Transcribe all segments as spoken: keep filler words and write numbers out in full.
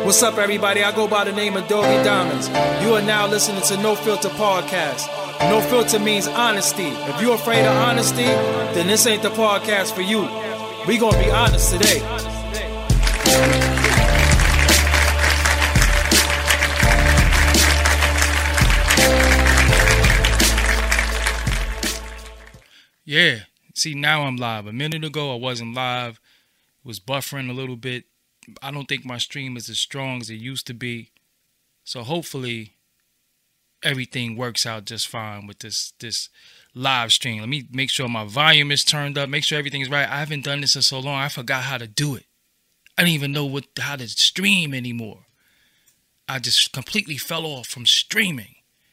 What's up, everybody? I go by the name of Doggy Diamonds. You are now listening to No Filter Podcast. No filter means honesty. If you're afraid of honesty, then this ain't the podcast for you. We gonna be honest today. Yeah, see, now I'm live. A minute ago, I wasn't live. It was buffering a little bit. I don't think my stream is as strong as it used to be. So hopefully everything works out just fine with this this live stream. Let me make sure my volume is turned up. Make sure everything is right. I haven't done this in so long. I forgot how to do it. I didn't even know what how to stream anymore. I just completely fell off from streaming.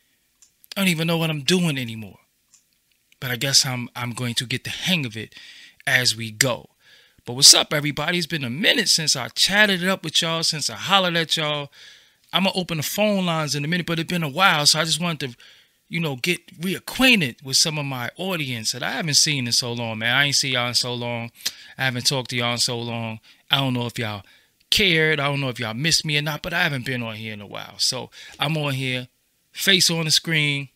I don't even know what I'm doing anymore. But I guess I'm I'm going to get the hang of it as we go. But what's up, everybody? It's been a minute since I chatted it up with y'all, since I hollered at y'all. I'm going to open the phone lines in a minute, but it's been a while, so I just wanted to, you know, get reacquainted with some of my audience that I haven't seen in so long, man. I ain't seen y'all in so long. I haven't talked to y'all in so long. I don't know if y'all cared. I don't know if y'all missed me or not, but I haven't been on here in a while. So I'm on here, face on the screen.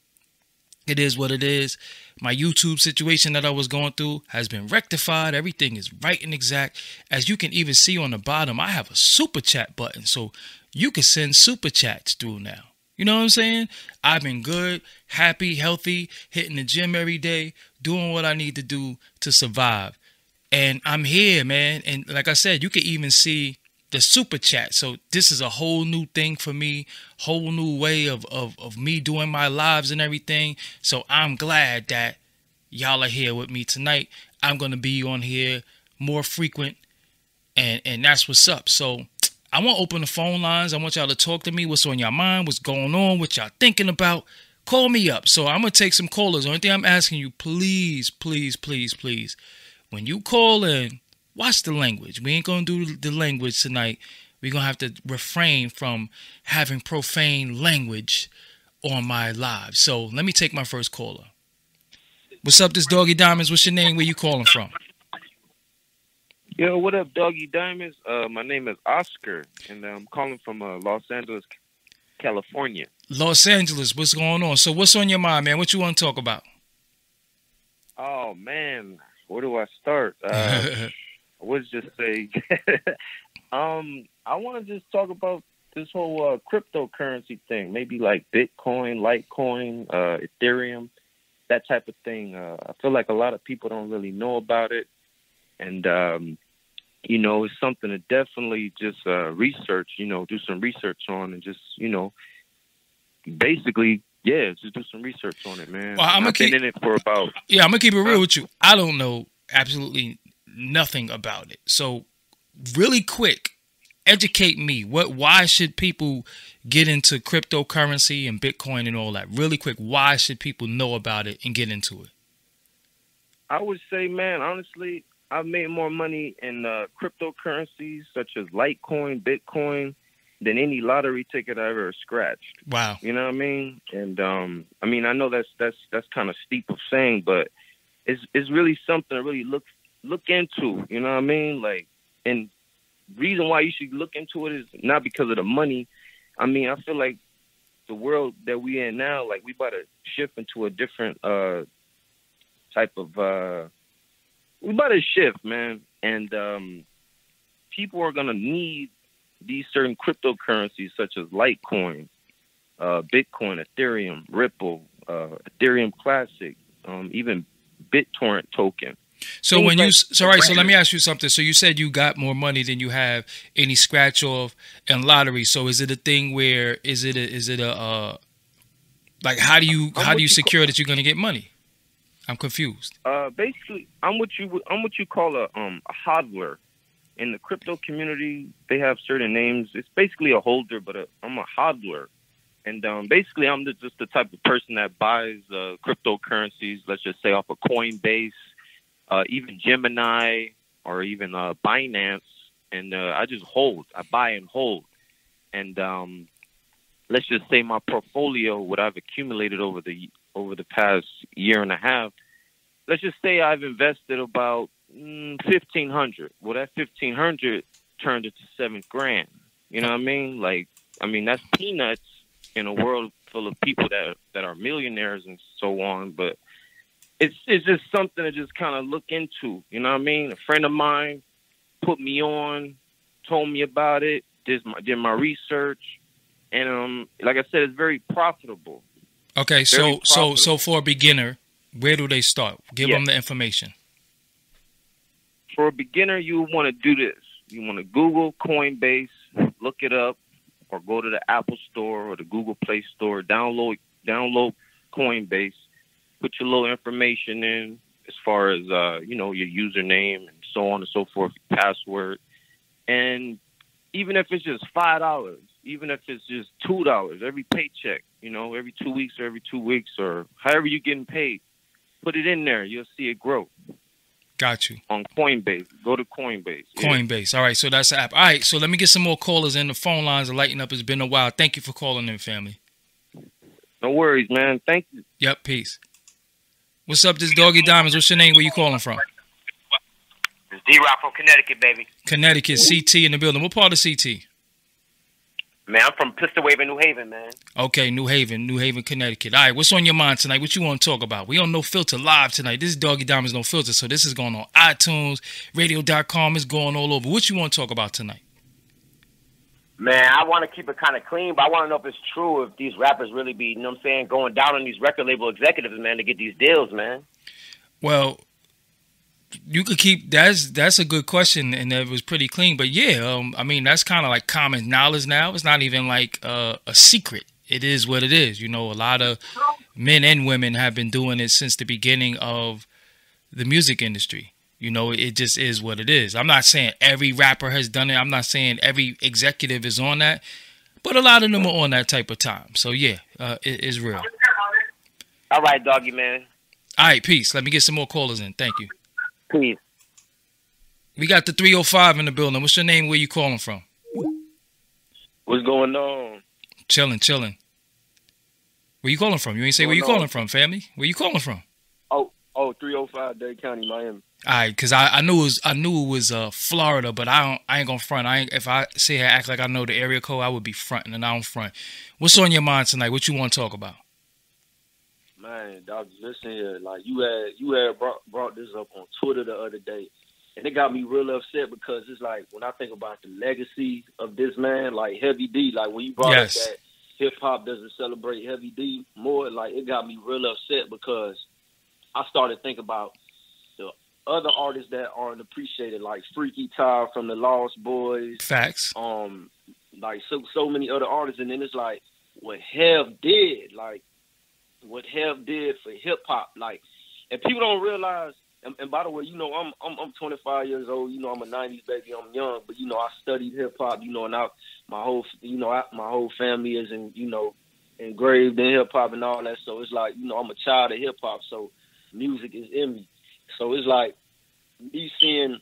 It is what it is. My YouTube situation that I was going through has been rectified. Everything is right and exact. As you can even see on the bottom, I have a super chat button. So you can send super chats through now. You know what I'm saying? I've been good, happy, healthy, hitting the gym every day, doing what I need to do to survive. And I'm here, man. And like I said, you can even see the super chat. So this is a whole new thing for me, whole new way of, of, of me doing my lives and everything. So I'm glad that y'all are here with me tonight. I'm going to be on here more frequent, and, and that's what's up. So I want to open the phone lines. I want y'all to talk to me. What's on your mind? What's going on? What y'all thinking about? Call me up. So I'm going to take some callers. The only thing I'm asking you, please, please, please, please, when you call in, watch the language. We ain't going to do the language tonight. We're going to have to refrain from having profane language on my live. So let me take my first caller. What's up, this Doggy Diamonds? What's your name? Where you calling from? Yo, what up, Doggy Diamonds? Uh, my name is Oscar, and I'm calling from uh, Los Angeles, California. Los Angeles, what's going on? So what's on your mind, man? What you want to talk about? Oh, man. Where do I start? Uh, I would just say, um, I want to just talk about this whole uh, cryptocurrency thing. Maybe like Bitcoin, Litecoin, uh, Ethereum, that type of thing. Uh, I feel like a lot of people don't really know about it. And, um, you know, it's something to definitely just uh, research, you know, do some research on and just, you know, basically, yeah, just do some research on it, man. Well, I'm I've keep, been in it for about... Yeah, I'm going to keep it real with you. I don't know absolutely nothing about it. So really quick, educate me. What? Why should people get into cryptocurrency and Bitcoin and all that? Really quick, why should people know about it and get into it? I would say, man, honestly, I've made more money in uh, cryptocurrencies such as Litecoin, Bitcoin, than any lottery ticket I ever scratched. Wow. You know what I mean? And um, I mean, I know that's that's that's kind of steep of saying, but it's it's really something to really look look into. You know what I mean? Like, and reason why you should look into it is not because of the money. I mean, I feel like the world that we in now, like we about to shift into a different uh, type of. Uh, we about to shift, man, and um, people are gonna need these certain cryptocurrencies such as Litecoin, uh, Bitcoin, Ethereum, Ripple, uh, Ethereum Classic, um, even BitTorrent token. So Things when like, you, so all right, so let me ask you something. So you said you got more money than you have any scratch off and lottery. So is it a thing where, is it a, is it a, uh, like how do you, how do you secure that you're going to get money? I'm confused. Uh, basically, I'm what you, I'm what you call a, um, a hodler. In the crypto community, they have certain names. It's basically a holder, but a, I'm a hodler. And um, basically, I'm the, just the type of person that buys uh, cryptocurrencies, let's just say off of Coinbase, uh, even Gemini, or even uh, Binance. And uh, I just hold. I buy and hold. And um, let's just say my portfolio, what I've accumulated over the over the past year and a half, let's just say I've invested about mm, fifteen hundred. Well, that fifteen hundred turned into seven grand. You know what I mean? Like, I mean, that's peanuts in a world full of people that that are millionaires and so on. But it's it's just something to just kind of look into. You know what I mean? A friend of mine put me on, told me about it, did my did my research, and um, like I said, it's very profitable. Okay, so so so for a beginner, where do they start? Give Yeah. them the information. For a beginner, you want to do this. You want to Google Coinbase, look it up, or go to the Apple Store or the Google Play Store, download download Coinbase, put your little information in as far as uh, you know, your username and so on and so forth, password. And even if it's just five dollars, even if it's just two dollars every paycheck, you know, every two weeks or every two weeks or however you're getting paid, put it in there. You'll see it grow. Got you. On Coinbase. Go to Coinbase. Yeah. Coinbase. All right, so that's the app. All right, so let me get some more callers in. The phone lines are lighting up. It's been a while. Thank you for calling in, family. No worries, man. Thank you. Yep, peace. What's up, this Doggy Diamonds? What's your name? Where you calling from? It's D-Rock from Connecticut, baby. Connecticut, C T in the building. What part of C T? Man, I'm from Pistol Wave in New Haven, man. Okay, New Haven, New Haven, Connecticut. All right, what's on your mind tonight? What you want to talk about? We on No Filter live tonight. This is Doggy Diamonds No Filter, so this is going on iTunes, radio dot com. It's going all over. What you want to talk about tonight? Man, I want to keep it kind of clean, but I want to know if it's true, if these rappers really be, you know what I'm saying, going down on these record label executives, man, to get these deals, man. Well, you could keep that's that's a good question, and it was pretty clean. But yeah, um, I mean that's kind of like common knowledge now. It's not even like uh, a secret. It is what it is. You know, a lot of men and women have been doing it since the beginning of the music industry. You know, it just is what it is. I'm not saying every rapper has done it. I'm not saying every executive is on that, but a lot of them are on that type of time. So yeah, uh, it is real. All right, doggy, man. All right, peace. Let me get some more callers in. Thank you. Peace. We got the three oh five in the building. What's your name? Where you calling from? What's going on? Chilling, chilling. Where you calling from? You ain't say where you calling from, family. Where you calling from? Oh, oh, three oh five Dade County, Miami. All right, cause I, I knew it was I knew it was uh Florida, but I don't I ain't gonna front. I ain't, if I say I act like I know the area code, I would be fronting, and I don't front. What's on your mind tonight? What you want to talk about? Man, dog, listen here. Like you had you had brought, brought this up on Twitter the other day, and it got me real upset because it's like when I think about the legacy of this man, like Heavy D, like when you brought Yes. up that hip hop doesn't celebrate Heavy D more, like it got me real upset because I started thinking about the other artists that aren't appreciated, like Freaky Tile from the Lost Boys, Facts. um, like so so many other artists, and then it's like what Hev did, like. What Hev did for hip hop, like, and people don't realize. And, and by the way, you know, I'm I'm I'm twenty-five years old. You know, I'm a nineties baby. I'm young, but you know, I studied hip hop. You know, and I, my whole you know I, my whole family is in you know engraved in hip hop and all that. So it's like you know I'm a child of hip hop. So music is in me. So it's like me seeing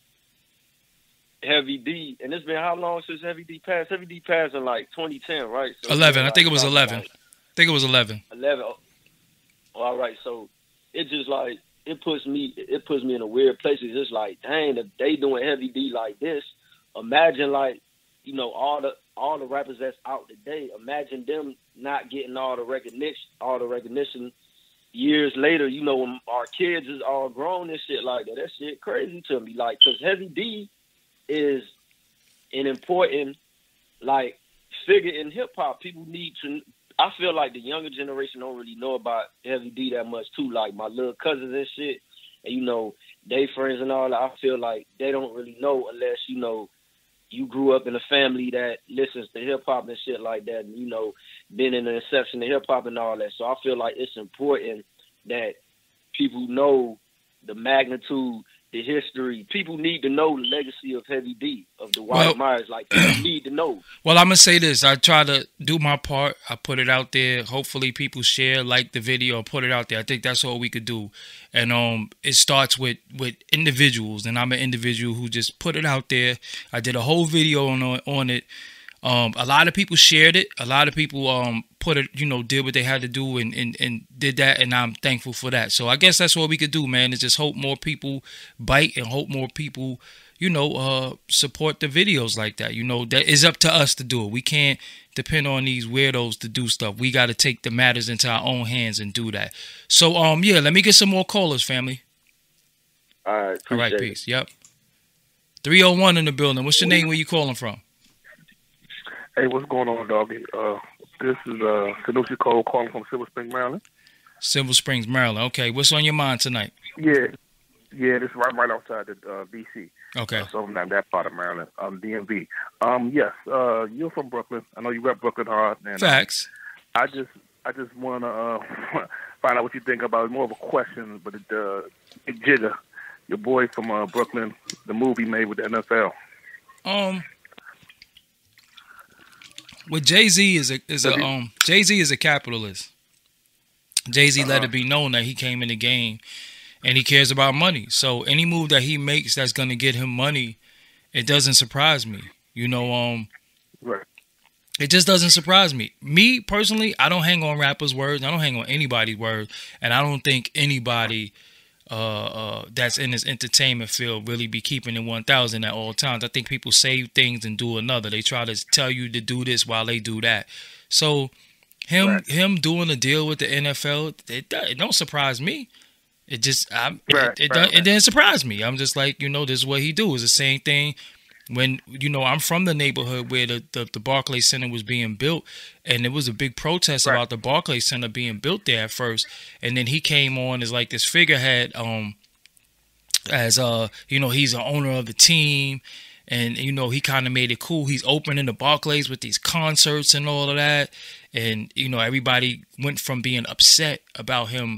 Heavy D, and it's been how long since Heavy D passed? Heavy D passed in like twenty ten, right? So Eleven. I like, think it was probably eleven. like, I think it was eleven. eleven. Oh, all right, so it just like it puts me it puts me in a weird place. It's just like, dang, if they doing Heavy D like this, imagine like you know all the all the rappers that's out today. Imagine them not getting all the recognition, all the recognition years later. You know when our kids is all grown and shit like that. That shit crazy to me. Like, cause Heavy D is an important like figure in hip hop. People need to. I feel like the younger generation don't really know about Heavy D that much too. Like my little cousins and shit, and you know, they friends and all that. I feel like they don't really know unless you know you grew up in a family that listens to hip hop and shit like that, and you know, been in the inception of hip hop and all that. So I feel like it's important that people know the magnitude, the history. People need to know the legacy of Heavy D, of the White Well- Myers. Like people need to know. Well, I'm gonna say this. I try to do my part. I put it out there. Hopefully, people share, like the video, put it out there. I think that's all we could do. And um, it starts with with individuals. And I'm an individual who just put it out there. I did a whole video on on it. Um, a lot of people shared it. A lot of people um put it, you know, did what they had to do and, and, and did that, and I'm thankful for that. So I guess that's what we could do, man, is just hope more people bite and hope more people, you know, uh, support the videos like that. You know, that is up to us to do it. We can't depend on these weirdos to do stuff. We got to take the matters into our own hands and do that. So, um, yeah, let me get some more callers, family. All right. All right, appreciate it. peace. Yep. three oh one in the building. What's your name? Where you calling from? Hey, what's going on, doggy? Uh, this is uh, Sanusi Cole calling from Silver Spring, Maryland. Silver Springs, Maryland. Okay, what's on your mind tonight? Yeah, yeah, this is right, right outside the uh, D C. Okay. Uh, so I'm not that part of Maryland, um, D M V. Um, yes, uh, you're from Brooklyn. I know you rep Brooklyn hard. And, Facts. uh, I just, I just want to uh, find out what you think about it. More of a question, but it, uh, Big Jigga, your boy from uh, Brooklyn, the movie made with the N F L. Um, well, Jay-Z is a is a um Jay-Z is a capitalist. Jay-Z uh-huh. let it be known that he came in the game and he cares about money. So any move that he makes that's gonna get him money, it doesn't surprise me. You know, um, right. It just doesn't surprise me. Me personally, I don't hang on rappers' words. I don't hang on anybody's words, and I don't think anybody uh, uh, that's in this entertainment field really be keeping it one thousand at all times. I think people say things and do another. They try to tell you to do this while they do that. So him right. him doing a deal with the N F L, it, it don't surprise me. It just I, right, it, it, right, it, it didn't surprise me. I'm just like, you know, this is what he do. It's the same thing. When, you know, I'm from the neighborhood where the, the, the Barclays Center was being built, and there was a big protest right. about the Barclays Center being built there at first. And then he came on as like this figurehead, um, as, uh, you know, he's the owner of the team. And, you know, he kind of made it cool. He's opening the Barclays with these concerts and all of that. And, you know, everybody went from being upset about him,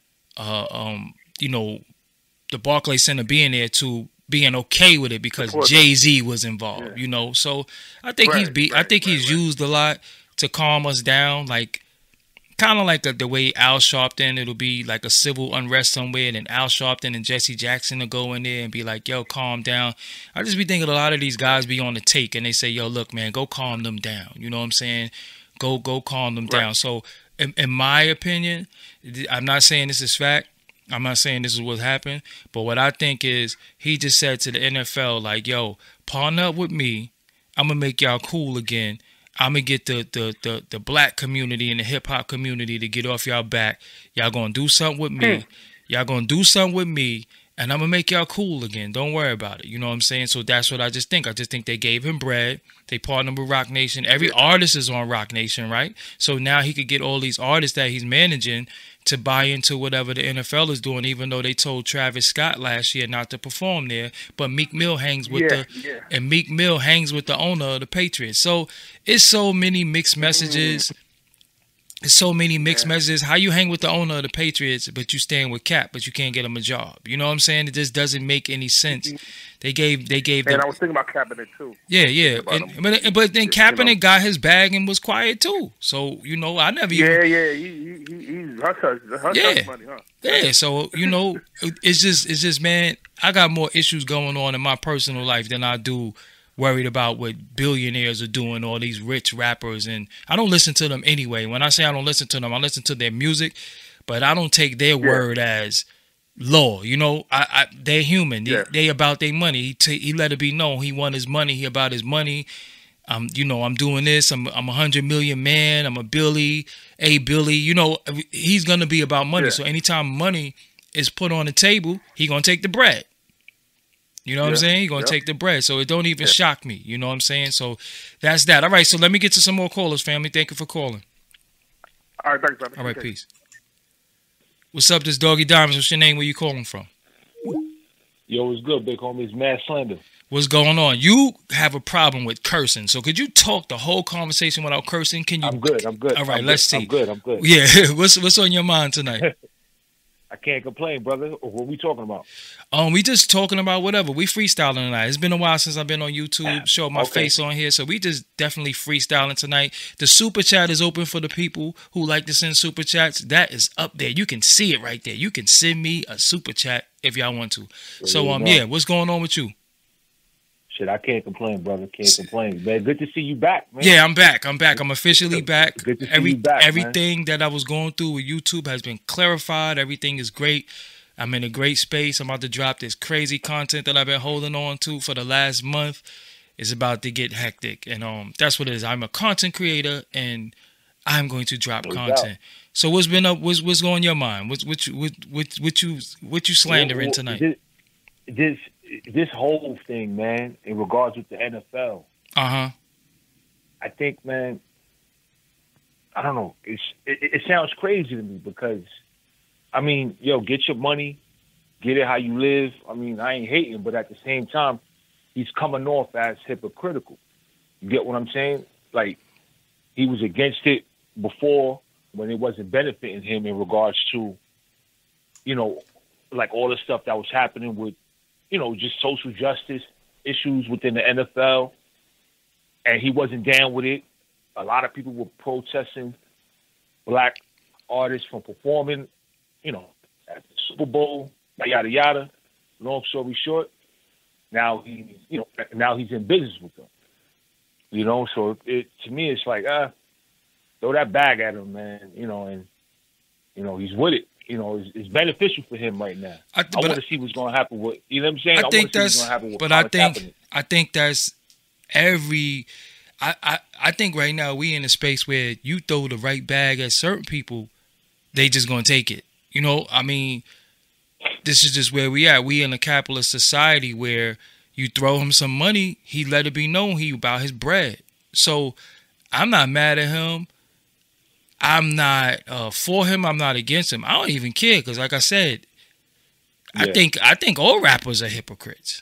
uh, um, you know, the Barclays Center being there to being okay with it because Jay-Z was involved, yeah. you know. So I think right, he's be right, I think right, he's right. used a lot to calm us down, like kind of like the, the way Al Sharpton, it'll be like a civil unrest somewhere, and then Al Sharpton and Jesse Jackson will go in there and be like, yo, calm down. I just be thinking a lot of these guys be on the take and they say, yo, look, man, go calm them down. You know what I'm saying? Go go calm them right. down. So in, in my opinion, I'm not saying this is fact. I'm not saying this is what happened, but what I think is he just said to the N F L, like, yo, partner up with me. I'm going to make y'all cool again. I'm going to get the, the, the, the black community and the hip-hop community to get off y'all back. Y'all going to do something with me. Y'all going to do something with me, and I'm going to make y'all cool again. Don't worry about it. You know what I'm saying? So that's what I just think. I just think they gave him bread. They partnered with Rock Nation. Every artist is on Rock Nation, right? So now he could get all these artists that he's managing to buy into whatever the N F L is doing, even though they told Travis Scott last year not to perform there. But Meek Mill hangs with yeah, the yeah. and Meek Mill hangs with the owner of the Patriots. So it's so many mixed messages. Mm. It's so many mixed yeah. messages. How you hang with the owner of the Patriots, but you stand with Cap, but you can't get him a job. You know what I'm saying? It just doesn't make any sense. They gave they gave. And the, I was thinking about Kaepernick too. Yeah, yeah. And, but but then Kaepernick you know. got his bag and was quiet too. So you know, I never. Yeah, even, yeah. He, he, he's hush hush, hush yeah. money, huh? Yeah. So you know, it's just it's just man, I got more issues going on in my personal life than I do worried about what billionaires are doing, all these rich rappers, and I don't listen to them anyway. When I say I don't listen to them, I listen to their music, but I don't take their yeah. word as law. You know, I, I they're human. Yeah. They, they about their money. He t- he let it be known he want his money. He about his money. Um, you know, I'm doing this. I'm I'm a hundred million man. I'm a Billy, a Billy. You know, he's gonna be about money. Yeah. So anytime money is put on the table, he gonna take the bread. You know what yeah, I'm saying? He's going to yeah. take the bread. So it don't even yeah. shock me. You know what I'm saying? So that's that. All right. So let me get to some more callers, family. Thank you for calling. All right. Thanks, brother. All right. Okay. Peace. What's up, this Doggy Diamonds? What's your name? Where you calling from? Yo, what's good, big homie? It's Matt Slender. What's going on? You have a problem with cursing. So could you talk the whole conversation without cursing? Can you? I'm good. I'm good. All right. I'm let's good. see. I'm good. I'm good. Yeah. what's, what's on your mind tonight? I can't complain, brother. What are we talking about? Um, we just talking about whatever. We freestyling tonight. It's been a while since I've been on YouTube, showing my okay. face on here. So we just definitely freestyling tonight. The super chat is open for the people who like to send super chats. That is up there. You can see it right there. You can send me a super chat if y'all want to. There so um, yeah, what's going on with you? Shit, I can't complain, brother. Can't complain, man. Good to see you back, man. Yeah, I'm back. I'm back. I'm officially back. Good to see Every, you back, Everything man. that I was going through with YouTube has been clarified. Everything is great. I'm in a great space. I'm about to drop this crazy content that I've been holding on to for the last month. It's about to get hectic. And um, that's what it is. I'm a content creator, and I'm going to drop No content. doubt. So what's been up? What's, what's going on your mind? What's what you what, what, what you what you slandering Well, tonight? This, this this whole thing, man, in regards with the N F L, Uh huh. I think, man, I don't know. It's it, it sounds crazy to me because, I mean, yo, get your money, get it how you live. I mean, I ain't hating, but at the same time, he's coming off as hypocritical. You get what I'm saying? Like, he was against it before when it wasn't benefiting him in regards to, you know, like all the stuff that was happening with, you know, just social justice issues within the N F L. And he wasn't down with it. A lot of people were protesting black artists from performing, you know, at the Super Bowl, yada, yada. Long story short, now he, you know, now he's in business with them. You know, so it to me, it's like, ah, throw that bag at him, man. You know, and you know he's with it. You know, it's, it's beneficial for him right now. I, th- I want to see what's going to happen with. You know what I'm saying? I, I think want to see what's that's. going to happen with But I Colin think Kaepernick. I think that's every. I, I I think right now we in a space where you throw the right bag at certain people, they just gonna take it. You know, I mean, this is just where we at. We in a capitalist society where you throw him some money, he let it be known he about his bread. So I'm not mad at him. I'm not uh, for him. I'm not against him. I don't even care because, like I said, I Yeah. think I think all rappers are hypocrites.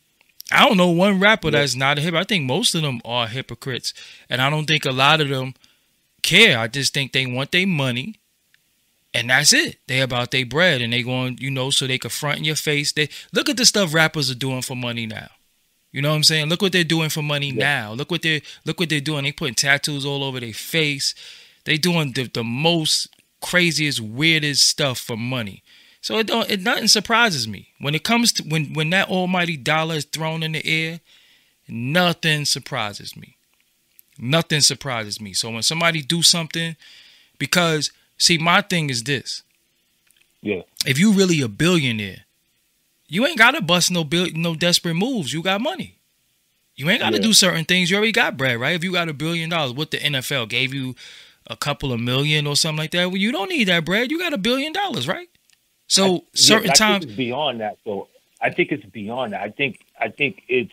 I don't know one rapper that's not a hypocrite. I think most of them are hypocrites, and I don't think a lot of them care. I just think they want their money, and that's it. They about their bread, and they going, you know, so they can front in your face. They look at the stuff rappers are doing for money now. You know what I'm saying? Look what they're doing for money Yeah. now. Look what they look what they're doing. They putting tattoos all over their face. They doing the, the most craziest, weirdest stuff for money. So it don't it nothing surprises me. When it comes to when when that almighty dollar is thrown in the air, nothing surprises me. Nothing surprises me. So when somebody do something, because see, my thing is this. Yeah. If you really a billionaire, you ain't gotta bust no bill, no desperate moves. You got money. You ain't gotta Yeah. do certain things. You already got bread, right? If you got a billion dollars, what the N F L gave you a couple of million or something like that, well, you don't need that bread. You got a billion dollars, right? So I- certain yes, I times, think it's beyond that, though. I think it's beyond that. I think I think it's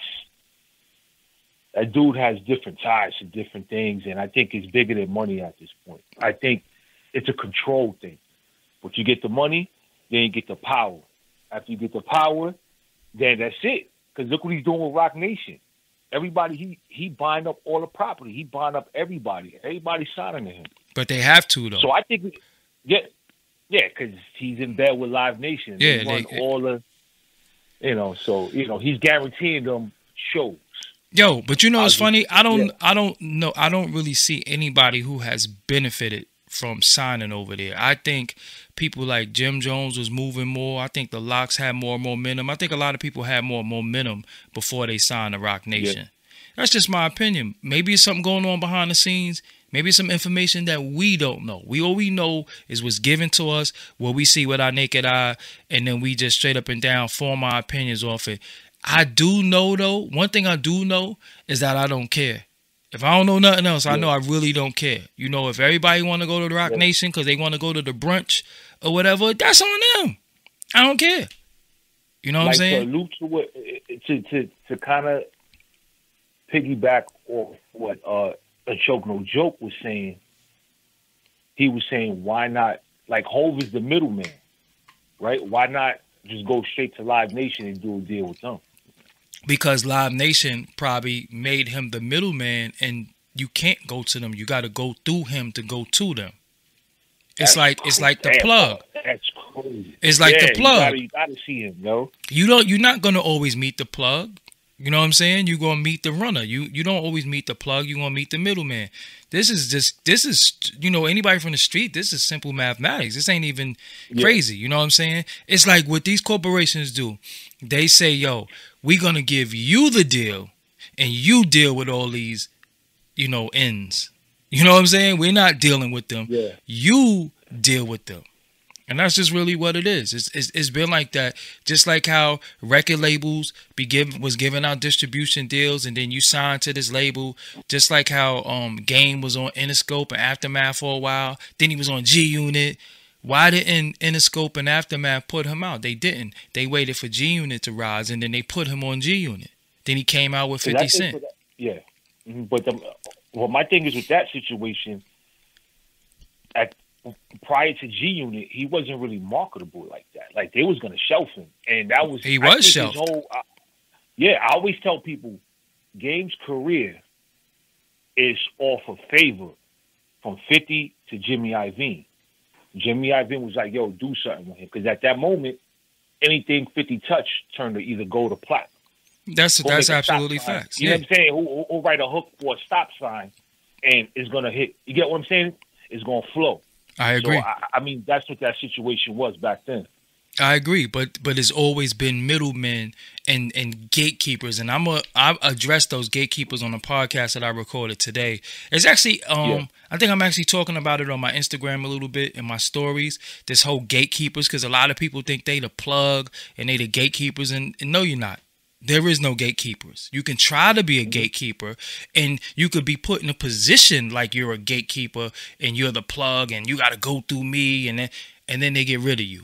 a dude has different ties to different things, and I think it's bigger than money at this point. I think it's a control thing. But you get the money, then you get the power. After you get the power, then that's it. Because look what he's doing with Rock Nation. Everybody, he he buying up all the property. He buying up everybody. Everybody signing to him. but they have to though. So I think, yeah, yeah, because he's in bed with Live Nation. Yeah, they run they- all the, you know, so you know he's guaranteeing them shows. Yo, but you know I'll what's just- funny? I don't yeah. I don't know I don't really see anybody who has benefited from signing over there. I think people like Jim Jones was moving more. I think the Locks had more momentum. I think a lot of people had more momentum before they signed the Rock Nation. That's just my opinion. Maybe it's something going on behind the scenes. Maybe it's some information that we don't know. We all we know is what's given to us, what we see with our naked eye, and then we just straight up and down form our opinions off it. I do know though, one thing I do know is that I don't care. If I don't know nothing else, I Yeah. know I really don't care. You know, if everybody want to go to the Rock Yeah. Nation because they want to go to the brunch or whatever, that's on them. I don't care. You know what like I'm saying? to allude to what to to to kind of piggyback off what uh, a joke no joke was saying. He was saying, why not? Like Hov is the middleman, right? Why not just go straight to Live Nation and do a deal with them? Because Live Nation probably made him the middleman, and you can't go to them. You got to go through him to go to them. It's That's like it's like the Damn, plug. That's crazy. It's like Yeah, the plug. You gotta, you gotta see him, yo. You don't. You're not gonna always meet the plug. You know what I'm saying? You're gonna meet the runner. You you don't always meet the plug. You're gonna meet the middleman. This is just this is you know anybody from the street. This is simple mathematics. This ain't even Yeah. crazy. You know what I'm saying? It's like what these corporations do. They say, "Yo, we're gonna give you the deal, and you deal with all these, you know, ends." You know what I'm saying? We're not dealing with them. Yeah. You deal with them. And that's just really what it is. It's, it's it's been like that. Just like how record labels be given was giving out distribution deals, and then you signed to this label. Just like how um Game was on Interscope and Aftermath for a while. Then he was on G Unit. Why didn't Interscope and Aftermath put him out? They didn't. They waited for G Unit to rise, and then they put him on G Unit. Then he came out with fifty Cent. That, yeah, but the, well, my thing is with that situation. At prior to G Unit, he wasn't really marketable like that. Like they was gonna shelf him, and that was he was shelved. Whole, uh, yeah, I always tell people, Game's career is off of favor from fifty to Jimmy Iovine. Jimmy Iovine was like, "Yo, do something with him," because at that moment, anything fifty touch turned to either gold or platinum. That's Go that's absolutely facts. You yeah. know what I'm saying? Who, who write a hook for a stop sign, and it's gonna hit. You get what I'm saying? It's gonna flow. I agree. So, I, I mean, that's what that situation was back then. I agree, but but it's always been middlemen and, and gatekeepers, and I'm a I addressed those gatekeepers on the podcast that I recorded today. It's actually um yeah. I think I'm actually talking about it on my Instagram a little bit in my stories. This whole gatekeepers, because a lot of people think they the plug and they the gatekeepers, and, and no, you're not. There is no gatekeepers. You can try to be a gatekeeper, and you could be put in a position like you're a gatekeeper and you're the plug, and you got to go through me, and then and then they get rid of you.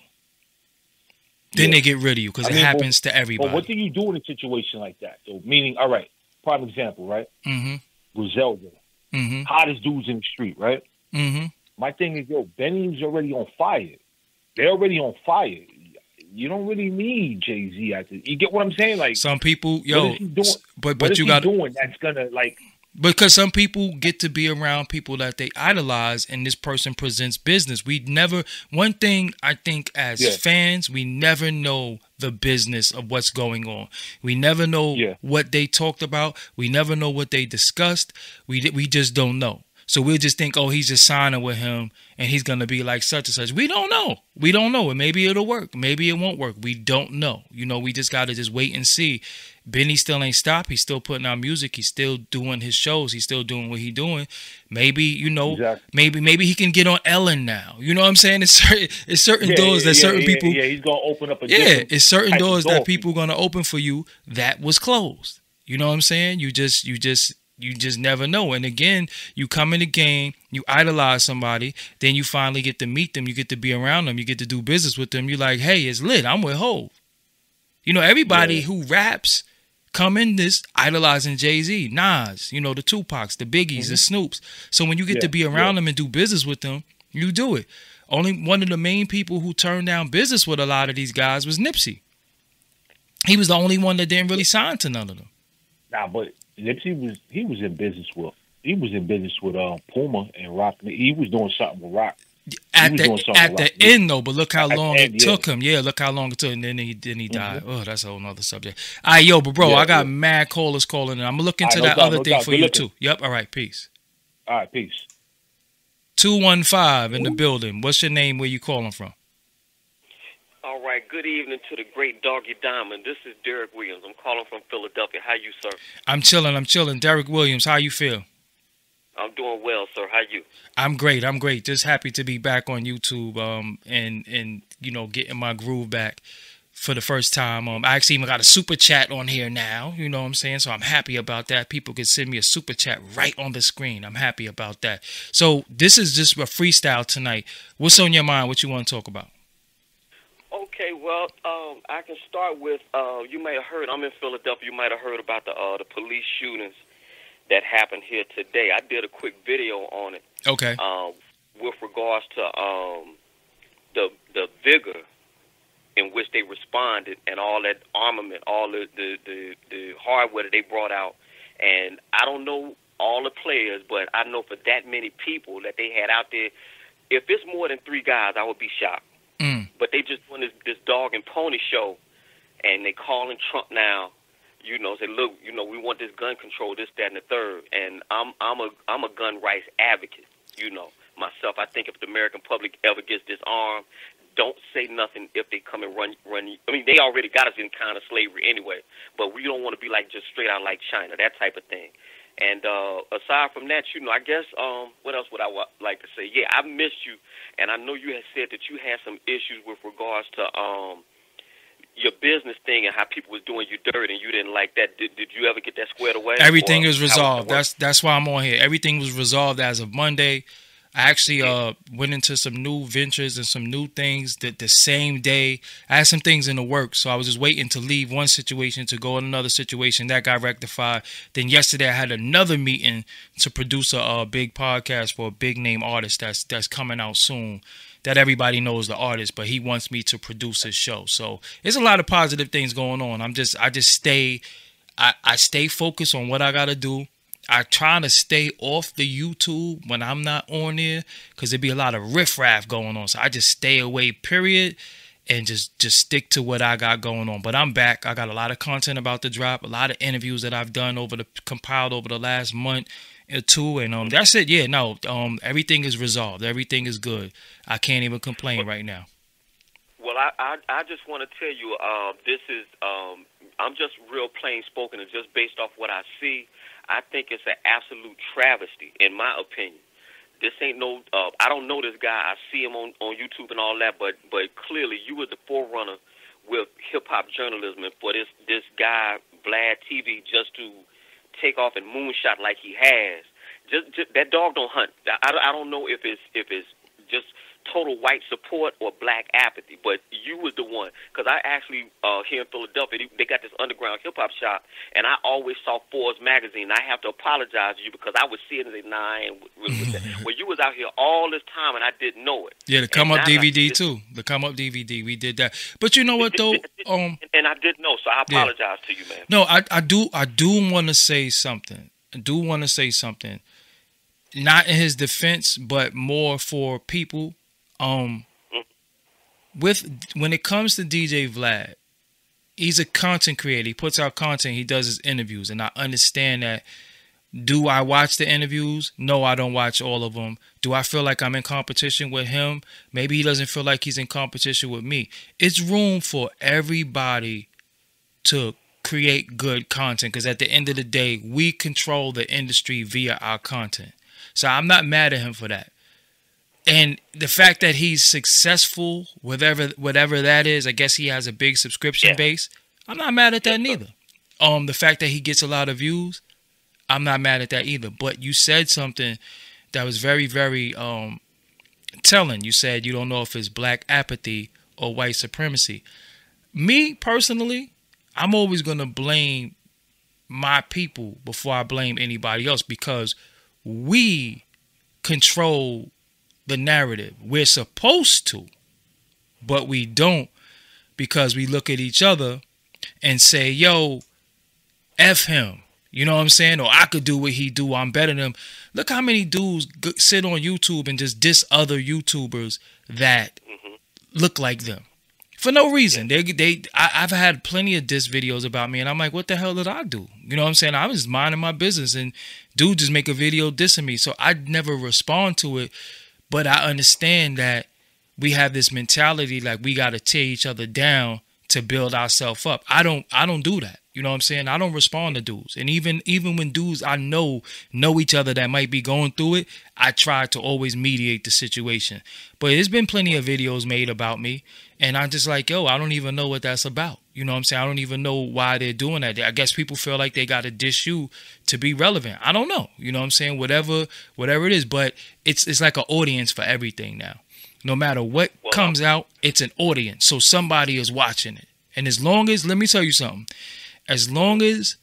Then yeah. they get rid of you because it mean, happens but, to everybody. But what do you do in a situation like that? So, meaning, all right, prime example, right? Mm-hmm. Griselda, mm-hmm. hottest dudes in the street, right? Mm-hmm. My thing is, yo, Benny's already on fire. They're already on fire. You don't really need Jay-Z after. You get what I'm saying? Like some people, yo, what is he doing? but but what is you he got doing that's gonna like. Because some people get to be around people that they idolize, and this person presents business. We never, one thing I think as yeah. fans, we never know the business of what's going on. We never know yeah. what they talked about. We never know what they discussed. We we just don't know. So we'll just think, oh, he's just signing with him and he's going to be like such and such. We don't know. We don't know. And maybe it'll work. Maybe it won't work. We don't know. You know, we just got to just wait and see. Benny still ain't stopped. He's still putting out music. He's still doing his shows. He's still doing what he's doing. Maybe, you know, exactly. maybe maybe he can get on Ellen now. You know what I'm saying? It's certain, it's certain yeah, doors yeah, that yeah, certain yeah, people. Yeah, he's going to open up a Yeah, it's certain doors door that people are going to open for you that was closed. You know what I'm saying? You just, you just, you just never know. And again, you come in the game, you idolize somebody, then you finally get to meet them, you get to be around them, you get to do business with them. You're like, hey, it's lit. I'm with Hov. You know, everybody yeah. who raps come in this idolizing Jay-Z, Nas, you know, the Tupacs, the Biggies, mm-hmm. the Snoops. So when you get yeah. to be around yeah. them and do business with them, you do it. Only one of the main people who turned down business with a lot of these guys was Nipsey. He was the only one that didn't really sign to none of them. Nah, but Nipsey was he was in business with he was in business with uh, Puma and Rock. He was doing something with Rock. At the at the end though, but look how at long end, it took yeah. him. Yeah, look how long it took, and then he then he died. Mm-hmm. Oh, that's a whole nother subject. All right, yo, but bro, yeah, I got yeah. mad callers calling, and I'm gonna look into right, no that doubt, other no thing doubt. for Good you looking. too. Yep. All right, peace. All right, peace. Two one five in the building. What's your name? Where you calling from? All right. Good evening to the great Doggy Diamond. This is Derek Williams. I'm calling from Philadelphia. How you, sir? I'm chilling. I'm chilling. Derek Williams, how you feel? I'm doing well, sir. How you? I'm great. I'm great. Just happy to be back on YouTube, um, and and you know, getting my groove back for the first time. Um, I actually even got a super chat on here now. You know what I'm saying? So I'm happy about that. People can send me a super chat right on the screen. I'm happy about that. So this is just a freestyle tonight. What's on your mind? What you want to talk about? Okay, well, um, I can start with. Uh, you may have heard. I'm in Philadelphia. You might have heard about the uh, the police shootings that happened here today. I did a quick video on it. Okay. Um, with regards to um, the the vigor in which they responded and all that armament, all the, the, the, the hardware that they brought out. And I don't know all the players, but I know for that many people that they had out there, if it's more than three guys, I would be shocked. Mm. But they just won this, this dog and pony show, and they calling Trump now. You know, say, look, you know, we want this gun control, this, that, and the third. And I'm, I'm a, I'm a gun rights advocate. You know, myself, I think if the American public ever gets disarmed, don't say nothing if they come and run, run. I mean, they already got us in kind of slavery anyway, but we don't want to be like just straight out like China, that type of thing. And uh, aside from that, you know, I guess um, what else would I wa- like to say? Yeah, I missed you, and I know you had said that you had some issues with regards to um, your business thing and how people was doing you dirt, and you didn't like that. Did, did you ever get that squared away? Everything or is how was resolved. that work? That's that's why I'm on here. Everything was resolved as of Monday. I actually uh went into some new ventures and some new things that the same day. I had some things in the works, so I was just waiting to leave one situation to go in another situation. That got rectified. Then yesterday I had another meeting to produce a, a big podcast for a big name artist that's that's coming out soon. That everybody knows the artist, but he wants me to produce his show. So there's a lot of positive things going on. I'm just I just stay I, I stay focused on what I gotta do. I try to stay off the YouTube when I'm not on there because there'd be a lot of riffraff going on. So I just stay away, period, and just, just stick to what I got going on. But I'm back. I got a lot of content about to drop, a lot of interviews that I've done over the compiled over the last month or two. And um, that's it. Yeah, no, um, everything is resolved. Everything is good. I can't even complain right now. Well, I, I, I just want to tell you, uh, this is, um, I'm just real plain spoken, and just based off what I see, I think it's an absolute travesty, in my opinion. This ain't no, uh, I don't know this guy. I see him on, on YouTube and all that, but but clearly you were the forerunner with hip-hop journalism, and for this, this guy, Vlad T V, just to take off and moonshot like he has, just, just that dog don't hunt. I, I don't know if it's if it's just total white support or black apathy, but you was the one, because I actually uh, here in Philadelphia they got this underground hip hop shop, and I always saw Forbes magazine. I have to apologize to you because I would see it and say, "Nah, I ain't really with that." Well, you was out here all this time, and I didn't know it. Yeah, the Come And Up now D V D I- too. The Come Up D V D, we did that. But you know what though? Um, and I didn't know, so I Yeah. apologize to you, man. No, I, I do I do want to say something. I do want to say something. Not in his defense, but more for people. Um, with when it comes to D J Vlad, he's a content creator. He puts out content. He does his interviews, and I understand that. Do I watch the interviews? No, I don't watch all of them. Do I feel like I'm in competition with him? Maybe he doesn't feel like he's in competition with me. It's room for everybody to create good content, because at the end of the day, we control the industry via our content. So I'm not mad at him for that. And the fact that he's successful, whatever whatever that is, I guess he has a big subscription Yeah. base. I'm not mad at that neither. Um, the fact that he gets a lot of views, I'm not mad at that either. But you said something that was very, very um telling. You said you don't know if it's black apathy or white supremacy. Me personally, I'm always gonna blame my people before I blame anybody else, because we control the narrative. We're supposed to, but we don't, because we look at each other and say, yo, F him. You know what I'm saying? Or I could do what he do. I'm better than him. Look how many dudes g- sit on YouTube and just diss other YouTubers that look like them for no reason. They, they, I, I've had plenty of diss videos about me, and I'm like, what the hell did I do? You know what I'm saying? I was minding my business, and dude just make a video dissing me. So I never respond to it. But I understand that we have this mentality like we got to tear each other down to build ourselves up. I don't I don't do that. You know what I'm saying? I don't respond to dudes. And even even when dudes I know know each other that might be going through it, I try to always mediate the situation. But there's been plenty of videos made about me, and I'm just like, yo, I don't even know what that's about. You know what I'm saying? I don't even know why they're doing that. I guess people feel like they got to dish you to be relevant. I don't know. You know what I'm saying? Whatever whatever it is, but it's it's like an audience for everything now. No matter what Well, comes out, it's an audience. So somebody is watching it. And as long as, let me tell you something, as long as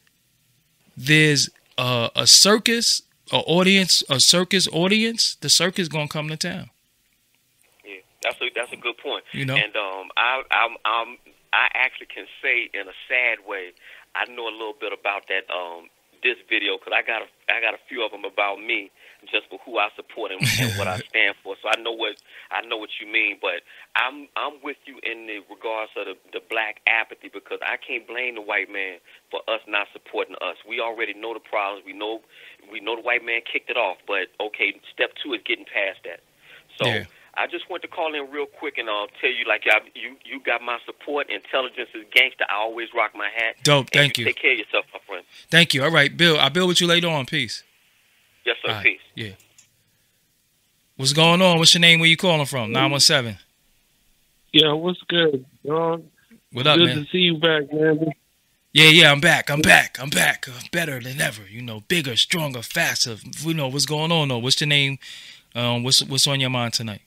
there's a, a circus, a audience, a circus audience, the circus gonna come to town. Yeah, that's a that's a good point. You know? And um, I I'm, I'm I actually can say in a sad way, I know a little bit about that um this video, because I got a I got a few of them about me, just for who I support and, and what I stand for. So I know what I know what you mean, but I'm I'm with you in the regards of the, the black apathy, because I can't blame the white man for us not supporting us. We already know the problems. We know we know the white man kicked it off, but okay, step two is getting past that. So Yeah. I just want to call in real quick and uh, tell you, like, I, you you got my support. Intelligence is gangster. I always rock my hat. Dope. And Thank you. Take care of yourself, my friend. Thank you. All right, Bill. I'll build with you later on. Peace. Yes, sir. Right. Peace. Yeah. What's going on? What's your name? Where you calling from? nine one seven. Yeah, what's good, dog? What up, good man? Good to see you back, man. Yeah, yeah, I'm back. I'm back. I'm back. Uh, better than ever. You know, bigger, stronger, faster. You know what's going on though. What's your name? Um, what's what's on your mind tonight?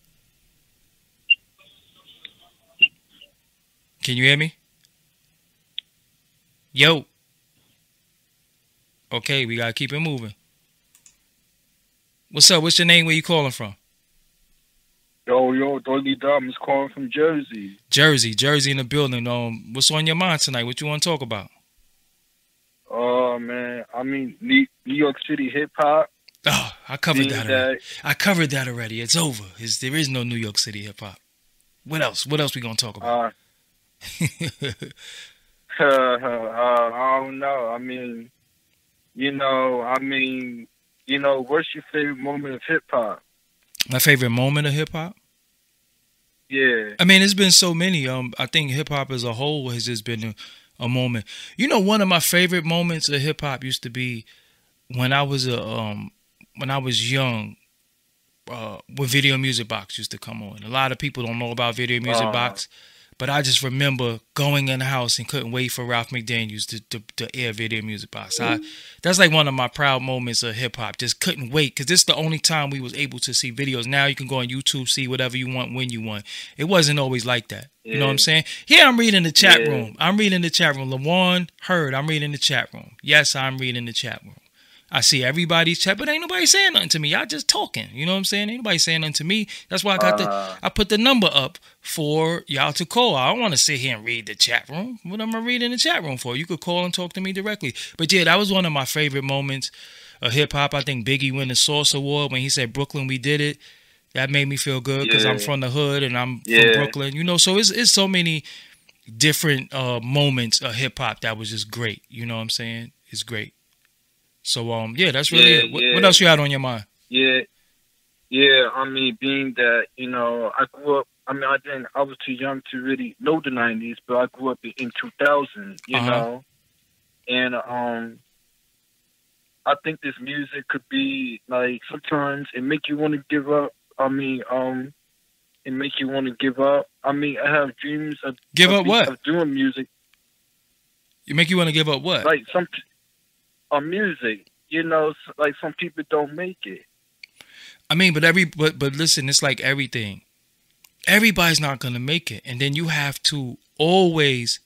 Can you hear me? Yo. Okay, we gotta keep it moving. What's up? What's your name? Where you calling from? Yo, yo, Doggy Dom is calling from Jersey. Jersey, Jersey in the building. Um, what's on your mind tonight? What you want to talk about? Oh uh, man, I mean New York City hip hop. Oh, I covered that already. I covered that already. It's over. It's, there is no New York City hip hop. What else? What else we gonna talk about? Uh, uh, uh, I don't know. I mean, you know, I mean, you know, what's your favorite moment of hip hop? My favorite moment of hip hop? Yeah. I mean, it's been so many. Um, I think hip hop as a whole has just been a, a moment. You know, one of my favorite moments of hip hop used to be when I was a um when I was young. Uh, when Video Music Box used to come on. A lot of people don't know about Video Music uh, Box, but I just remember going in the house and couldn't wait for Ralph McDaniels to, to, to air Video Music Box. I, that's like one of my proud moments of hip hop. Just couldn't wait because this is the only time we was able to see videos. Now you can go on YouTube, see whatever you want, when you want. It wasn't always like that. Yeah. You know what I'm saying? Yeah, I'm reading the chat yeah. room. I'm reading the chat room. Lawan heard, I'm reading the chat room. Yes, I'm reading the chat room. I see everybody's chat, but ain't nobody saying nothing to me. Y'all just talking. You know what I'm saying? Ain't nobody saying nothing to me. That's why I got uh, the I put the number up for y'all to call. I don't want to sit here and read the chat room. What am I reading the chat room for? You could call and talk to me directly. But yeah, that was one of my favorite moments of hip hop. I think Biggie won the Source Award when he said Brooklyn, we did it. That made me feel good because yeah. I'm from the hood and I'm yeah. from Brooklyn. You know, so it's it's so many different uh, moments of hip hop that was just great. You know what I'm saying? It's great. So, um, yeah, that's really yeah, it. What, yeah. what else you had on your mind? Yeah, yeah. I mean, being that, you know, I grew up, I mean, I didn't, I was too young to really know the nineties, but I grew up in two thousand, you uh-huh. know, and um, I think this music could be, like, sometimes it make you want to give up. I mean, um, it make you want to give up. I mean, I have dreams of... Give of, up what? Of doing music. You make you want to give up what? Like, some... On music, you know, like some people don't make it. I mean, but every but but listen, it's like everything. Everybody's not gonna make it, and then you have to always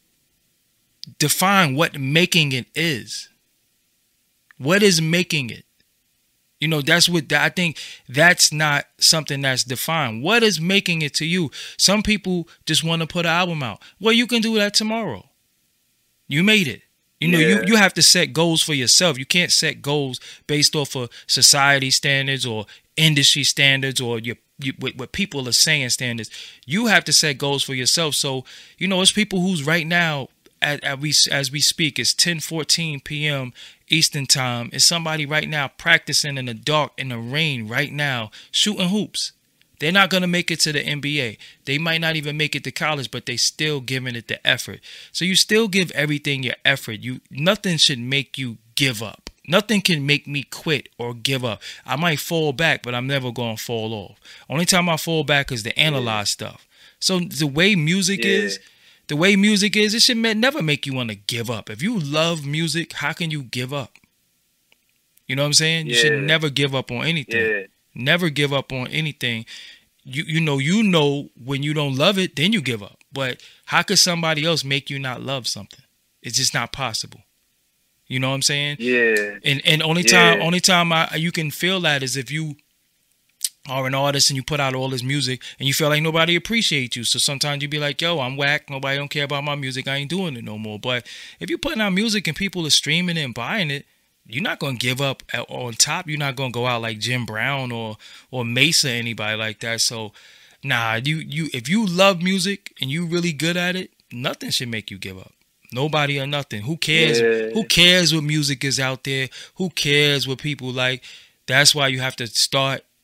define what making it is. What is making it? You know, that's what I think. That's not something that's defined. What is making it to you? Some people just want to put an album out. Well, you can do that tomorrow. You made it. You know, yeah. you, you have to set goals for yourself. You can't set goals based off of society standards or industry standards or your, you, what, what people are saying standards. You have to set goals for yourself. So, you know, it's people who's right now, at, at we, as we speak, it's ten fourteen p.m. Eastern time. It's somebody right now practicing in the dark, in the rain right now, shooting hoops. They're not going to make it to the N B A. They might not even make it to college, but they still giving it the effort. So you still give everything your effort. You nothing should make you give up. Nothing can make me quit or give up. I might fall back, but I'm never going to fall off. Only time I fall back is to analyze stuff. So the way music yeah. is, the way music is, it should never make you want to give up. If you love music, how can you give up? You know what I'm saying? You yeah. should never give up on anything. Yeah. Never give up on anything. You you know, you know when you don't love it, then you give up. But how could somebody else make you not love something? It's just not possible. You know what I'm saying? Yeah. And and only yeah. time only time I, you can feel that is if you are an artist and you put out all this music and you feel like nobody appreciates you. So sometimes you be like, yo, I'm whack. Nobody don't care about my music. I ain't doing it no more. But if you're putting out music and people are streaming it and buying it, you're not going to give up on top. You're not going to go out like Jim Brown or or Mesa, anybody like that. So, nah, you you if you love music and you really good at it, nothing should make you give up. Nobody or nothing. Who cares? Yeah. Who cares what music is out there? Who cares what people like? That's why you have to start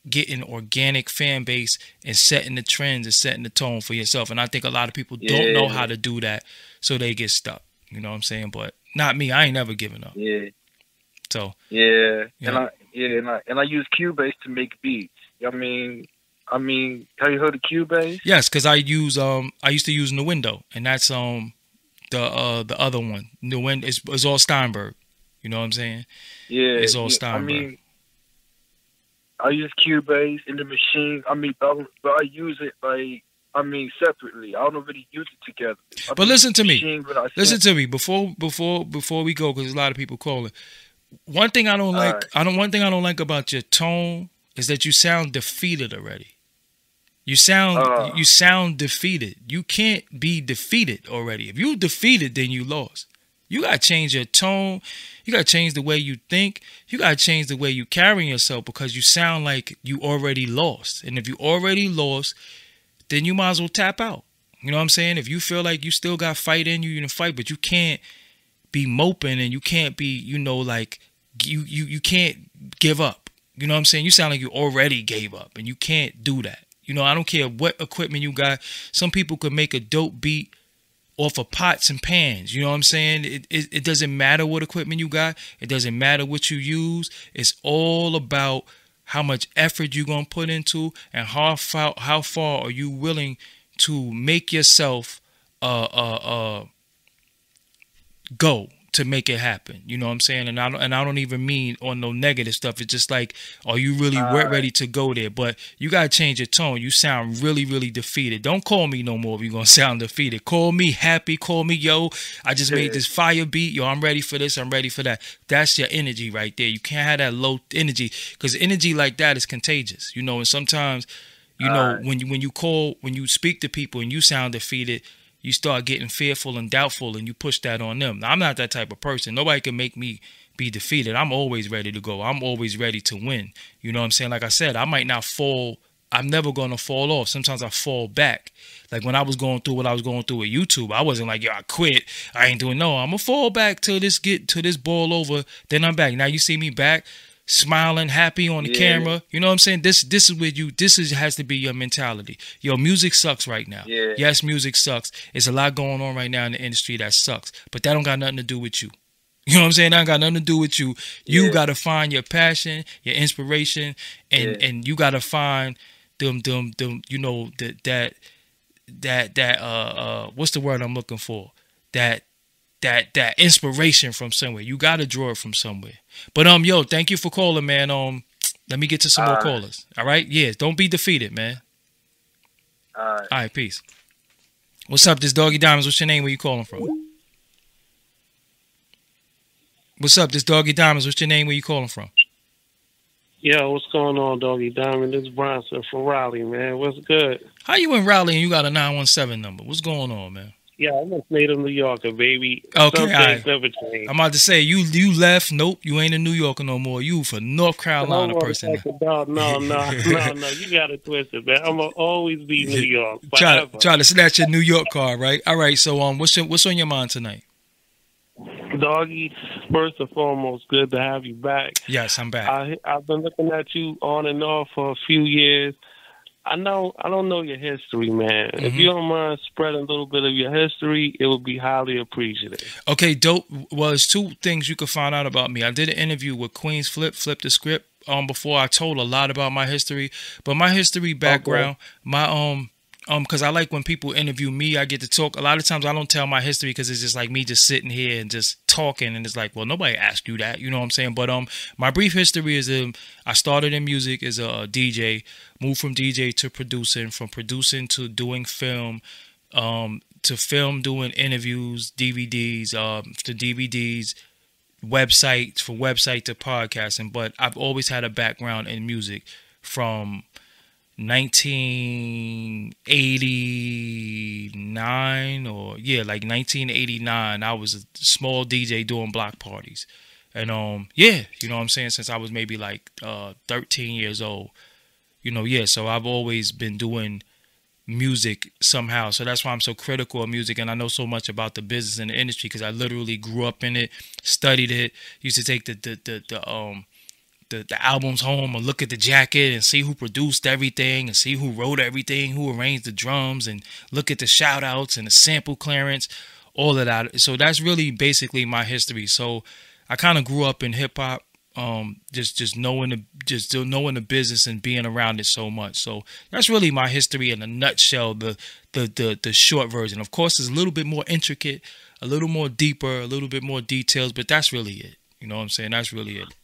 getting organic fan base and setting the trends and setting the tone for yourself. And I think a lot of people Yeah. don't know how to do that, so they get stuck. You know what I'm saying? But not me. I ain't never giving up. Yeah. So Yeah. Yeah. And I yeah, and I and I use Cubase to make beats. I mean I mean, have you heard of Cubase? yes, because I use um I used to use Nuendo, and that's um the uh the other one. Nuendo is it's all Steinberg. You know what I'm saying? Yeah. It's all yeah, I Steinberg. mean I use Cubase in the machine. I mean, but I, but I use it like I mean separately. I don't really use it together. I But mean, listen to me. machine, but I Listen send- to me before before before we go, because a lot of people calling. One thing I don't All like, right. I don't. One thing I don't like about your tone is that you sound defeated already. You sound Uh. you sound defeated. You can't be defeated already. If you defeated, then you lost. You gotta change your tone. You gotta change the way you think. You gotta change the way you carry yourself, because you sound like you already lost. And if you already lost, then you might as well tap out. You know what I'm saying? If you feel like you still got fight in you, you can fight, but you can't be moping, and you can't be, you know, like you you you can't give up. You know what I'm saying? You sound like you already gave up, and you can't do that. You know, I don't care what equipment you got. Some people could make a dope beat off of pots and pans. You know what I'm saying? It, it it doesn't matter what equipment you got. It doesn't matter what you use. It's all about how much effort you're gonna put into, and how far how far are you willing to make yourself uh uh uh go to make it happen. You know what I'm saying? And I don't, and I don't even mean on no negative stuff. It's just like, are you really All re- right. ready to go there? But you gotta change your tone. You sound really, really defeated. Don't call me no more if you're gonna sound defeated. Call me happy. Call me, yo, I just made Yeah. this fire beat. Yo, I'm ready for this. I'm ready for that. That's your energy right there. You can't have that low energy, because energy like that is contagious. You know, and sometimes, you know, Alright. when you when you call when you speak to people and you sound defeated, you start getting fearful and doubtful, and you push that on them. Now, I'm not that type of person. Nobody can make me be defeated. I'm always ready to go. I'm always ready to win. You know what I'm saying? Like I said, I might not fall. I'm never going to fall off. Sometimes I fall back. Like when I was going through what I was going through with YouTube, I wasn't like, yo, I quit. I ain't doing no. I'm going to fall back till this get till this ball over. Then I'm back. Now you see me back, smiling, happy on the Yeah. camera. You know what I'm saying? This this is where you this is has to be your mentality. Yo, music sucks right now. Yeah. Yes, music sucks. It's a lot going on right now in the industry that sucks. But that don't got nothing to do with you. You know what I'm saying? That don't got nothing to do with you. You Yeah. gotta find your passion, your inspiration, and Yeah. and you gotta find them them them, you know, that that that that uh uh what's the word I'm looking for? That that that inspiration from somewhere. You gotta draw it from somewhere. But um, yo, thank you for calling, man. Um, let me get to some more All right. callers. All right, yeah, don't be defeated, man. All right. All right, peace. What's up, this Doggy Diamonds? What's your name? Where you calling from? What's up, this Doggy Diamonds? What's your name? Where you calling from? Yo, what's going on, Doggy Diamond? This is Bronson from Raleigh, man. What's good? How you in Raleigh and you got a nine one seven number? What's going on, man? Yeah, I'm a native New Yorker, baby. Okay, Some all right. things never change. I'm about to say you you left. Nope, you ain't a New Yorker no more. You for North Carolina No, person. no, no, no, no, no. You got it twisted, man. I'm gonna always be New York. Try Forever. to try to snatch your New York card, right? All right. So um, what's your, what's on your mind tonight? Doggy, first and foremost, good to have you back. Yes, I'm back. I, I've been looking at you on and off for a few years. I know I don't know your history, man. If Mhm. you don't mind spreading a little bit of your history, it would be highly appreciative. Okay, dope was two things you could find out about me. I did an interview with Queen's Flip, Flip the Script. Um, before I told a lot about my history, but my history background, my um, um, because I like when people interview me, I get to talk. A lot of times I don't tell my history because it's just like me just sitting here and just talking, and it's like, well, nobody asked you that, you know what I'm saying? But um, my brief history is um, I started in music as a D J, moved from D J to producing, from producing to doing film, um, to film doing interviews, D V Ds, um, to D V Ds. Websites, for website to podcasting, but I've always had a background in music from nineteen eighty-nine or yeah, like nineteen eighty-nine. I was a small D J doing block parties, and um, yeah, you know what I'm saying. Since I was maybe like uh thirteen years old, you know, yeah. So I've always been doing music somehow. So that's why I'm so critical of music, and I know so much about the business and the industry because I literally grew up in it, studied it, used to take the the the, the um the, the albums home and look at the jacket and see who produced everything and see who wrote everything, who arranged the drums, and look at the shout outs and the sample clearance, all of that. So that's really basically my history. So I kind of grew up in hip hop, um, just just knowing the just knowing the business and being around it so much. So that's really my history in a nutshell. The the the the short version. Of course, it's a little bit more intricate, a little more deeper, a little bit more details, but that's really it. You know what I'm saying? That's really it.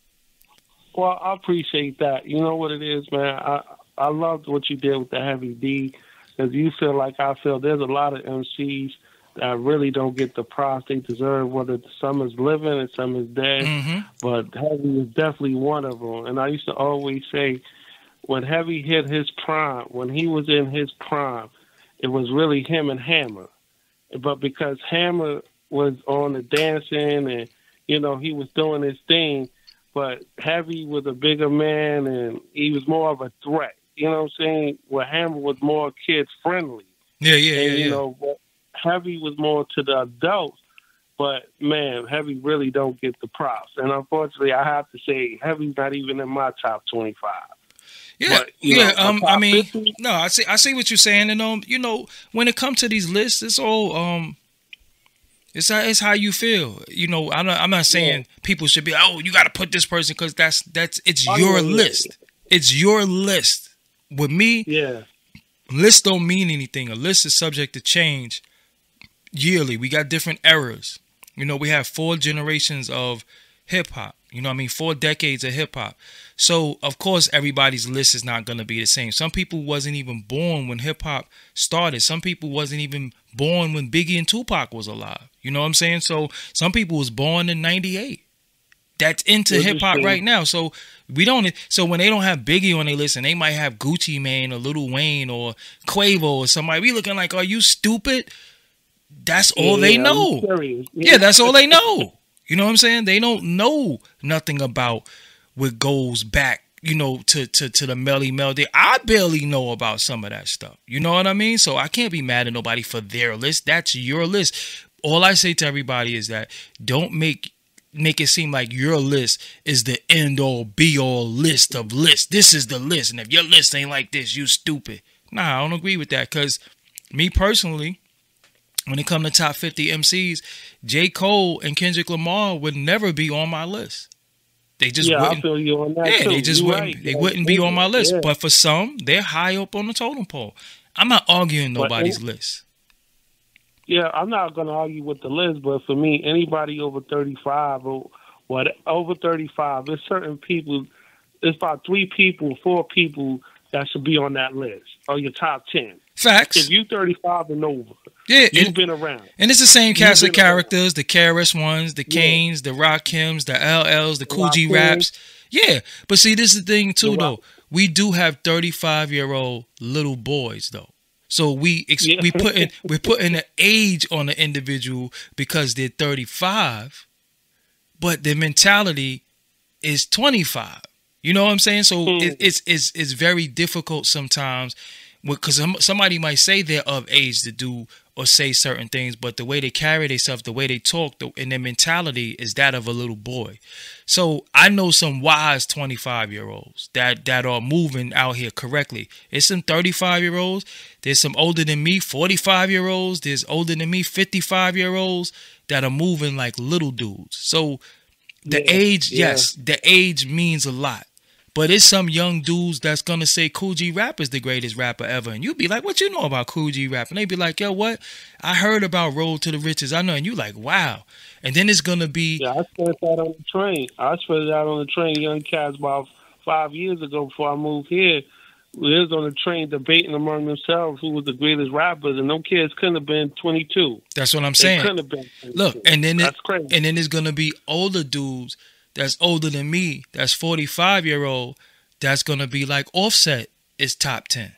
Well, I appreciate that. You know what it is, man? I I loved what you did with the Heavy D, because you feel like I feel. There's a lot of M Cs that really don't get the props they deserve, whether some is living and some is dead. Mm-hmm. But Heavy is definitely one of them. And I used to always say, when Heavy hit his prime, when he was in his prime, it was really him and Hammer. But because Hammer was on the dancing and, you know, he was doing his thing, but Heavy was a bigger man and he was more of a threat. You know what I'm saying? Where Hammer was more kid friendly. Yeah, yeah, and, yeah. You yeah. know, Heavy was more to the adults, but man, Heavy really don't get the props. And unfortunately, I have to say, Heavy's not even in my top twenty-five. Yeah, but, you yeah. know, Um, I mean, fifty, no, I see, I see what you're saying, and um, you know, when it comes to these lists, it's all um, it's it's how you feel. You know, I'm not, I'm not saying yeah. people should be, oh, you got to put this person, because that's that's it's oh, your yeah, list. Yeah. It's your list. With me, yeah, lists don't mean anything. A list is subject to change yearly. We got different eras. You know, we have four generations of hip hop. You know what I mean? Four decades of hip hop. So, of course, everybody's list is not going to be the same. Some people wasn't even born when hip hop started. Some people wasn't even born when Biggie and Tupac was alive. You know what I'm saying? So, some people was born in ninety-eight. That's into hip hop right now. So, we don't, so when they don't have Biggie on their list and they might have Gucci Mane or Lil Wayne or Quavo or somebody, we looking like, are you stupid? That's all yeah, they yeah, know. Yeah. yeah, that's all they know. You know what I'm saying? They don't know nothing about what goes back, you know, to, to, to the Melly Mel. I barely know about some of that stuff. You know what I mean? So I can't be mad at nobody for their list. That's your list. All I say to everybody is that don't make make it seem like your list is the end all be all list of lists. This is the list. And if your list ain't like this, you stupid. Nah, I don't agree with that, because me personally, when it comes to top fifty M Cs, J. Cole and Kendrick Lamar would never be on my list. They just yeah, wouldn't. I feel you on that yeah, too. they just You're wouldn't. right. They Yeah, wouldn't be on my list. yeah. But for some, they're high up on the totem pole. I'm not arguing But nobody's any- list. Yeah, I'm not going to argue with the list, but for me, anybody over thirty-five or what over thirty-five, there's certain people. There's about three people, four people that should be on that list or your top ten. Facts. If you thirty-five and over, Yeah, you've and, been around. and it's the same cast You've of been around. characters: the K R S ones, the Yeah. Kanes, the Rakims, the L Ls, the Cool G Rakim. Raps. Yeah, but see, this is the thing too, The though. Rock- We do have thirty-five year old little boys, though. So we ex- Yeah. we putting we're putting an age on the individual because they're thirty-five, but their mentality is twenty-five. You know what I'm saying? So Hmm. it, it's it's it's very difficult sometimes, because somebody might say they're of age to do or say certain things, but the way they carry themselves, the way they talk, the, and their mentality is that of a little boy. So I know some wise twenty-five year olds that that are moving out here correctly. There's some thirty-five year olds. There's some older than me forty-five year olds. There's older than me fifty-five year olds that are moving like little dudes. So the Yeah, age, yeah. yes, the age means a lot. But it's some young dudes that's gonna say Cool G Rap is the greatest rapper ever, and you be like, "What you know about Cool G Rap?" And they be like, "Yo, what? I heard about Road to the Riches. I know." And you like, "Wow." And then it's gonna be, Yeah, I spent that on the train. I spent that on the train, young cats, about five years ago before I moved here. We was on the train debating among themselves who was the greatest rappers, and them kids couldn't have been twenty-two. that's what I'm They saying. couldn't have been twenty-two. Look, and then it, That's crazy. and then it's gonna be older dudes that's older than me, that's forty-five year old, that's gonna be like Offset is top ten.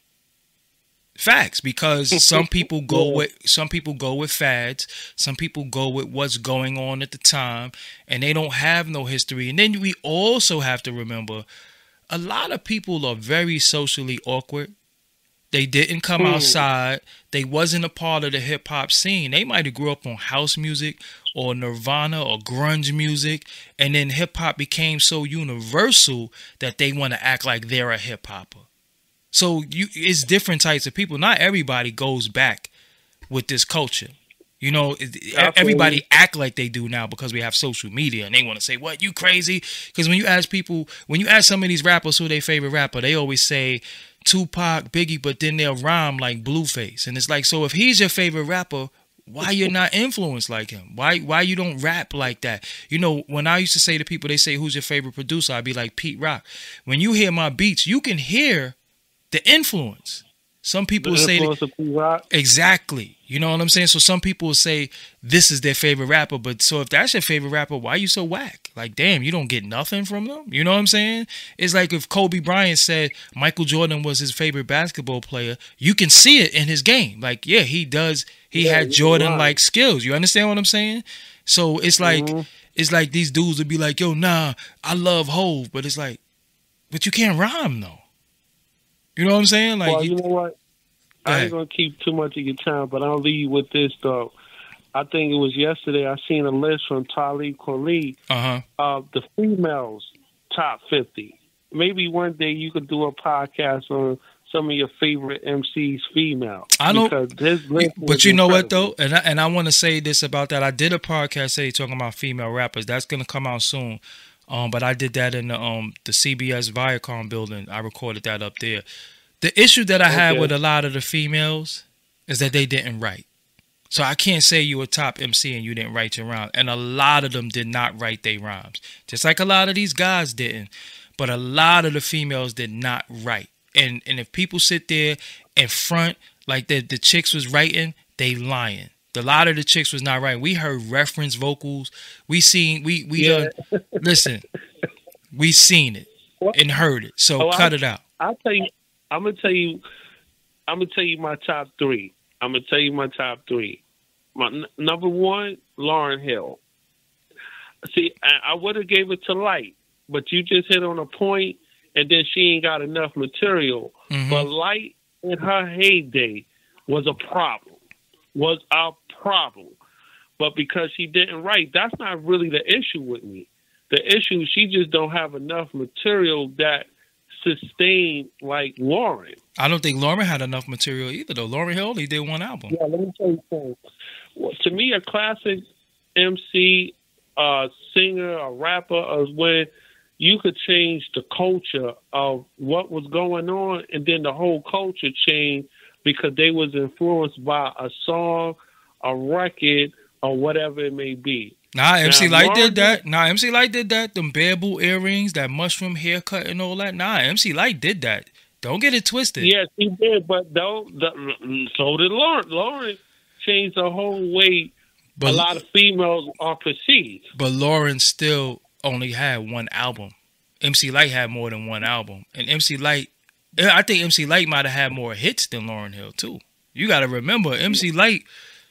Facts, because some people go Yeah. with some people go with fads, some people go with what's going on at the time, and they don't have no history. And then we also have to remember, a lot of people are very socially awkward. They didn't come Hmm. outside. They wasn't a part of the hip hop scene. They might have grew up on house music or Nirvana or grunge music, and then hip hop became so universal that they want to act like they're a hip hopper. So you, it's different types of people. Not everybody goes back with this culture. You know, everybody act like they do now because we have social media, and they want to say, "What, you crazy?" Because when you ask people, when you ask some of these rappers who their favorite rapper, they always say Tupac, Biggie, but then they'll rhyme like Blueface, and it's like, so if he's your favorite rapper, why you're not influenced like him? Why why you don't rap like that? You know, when I used to say to people, they say, "Who's your favorite producer?" I'd be like, Pete Rock. When you hear my beats, you can hear the influence. Some people the say influence of Pete Rock. Exactly. You know what I'm saying? So some people will say this is their favorite rapper, but so if that's your favorite rapper, why are you so whack? Like, damn, you don't get nothing from them? You know what I'm saying? It's like if Kobe Bryant said Michael Jordan was his favorite basketball player, you can see it in his game. Like, yeah, he does. He yeah, had Jordan-like skills. You understand what I'm saying? So it's like, mm-hmm. it's like these dudes would be like, yo, nah, I love Hove, but it's like, but you can't rhyme though. You know what I'm saying? Like, well, you know what? I ain't gonna keep too much of your time, but I'll leave you with this though. I think it was yesterday I seen a list from Talib Kweli uh-huh. of the females top fifty. Maybe one day you could do a podcast on some of your favorite M Cs female. I don't, but you know what though, and I, and I want to say this about that. I did a podcast today talking about female rappers. That's gonna come out soon. Um, but I did that in the um the C B S Viacom building. I recorded that up there. The issue that I okay. had with a lot of the females is that they didn't write. So I can't say you a top M C and you didn't write your rhymes. And a lot of them did not write their rhymes. Just like a lot of these guys didn't. But a lot of the females did not write. And and if people sit there and front like the, the chicks was writing, they lying. A lot of the chicks was not writing. We heard reference vocals. We seen, we, we, yeah. uh, listen, we seen it and heard it. So oh, cut I, it out. I'll tell you. I'm gonna tell you. I'm gonna tell you my top three. I'm gonna tell you my top three. My n- number one, Lauryn Hill. See, I, I would have gave it to Light, but you just hit on a point, and then she ain't got enough material. Mm-hmm. But Light in her heyday was a problem. Was a problem. But because she didn't write, that's not really the issue with me. The issue, she just don't have enough material that sustain like Lauryn. I don't think Lauryn had enough material either, though. Lauryn Hill, he did one album. Yeah, let me tell you something. Well, to me, a classic M C, a singer, a rapper is when you could change the culture of what was going on, and then the whole culture changed because they was influenced by a song, a record, or whatever it may be. Nah, M C Lyte did that. Nah, M C Lyte did that. Them bamboo earrings, that mushroom haircut and all that. Nah, M C Lyte did that. Don't get it twisted. Yes, he did, but though, the, so did Lauryn. Lauryn changed the whole way but, a lot of females are perceived. But Lauryn still only had one album. M C Lyte had more than one album. And M C Lyte, I think M C Lyte might have had more hits than Lauryn Hill, too. You got to remember, M C Lyte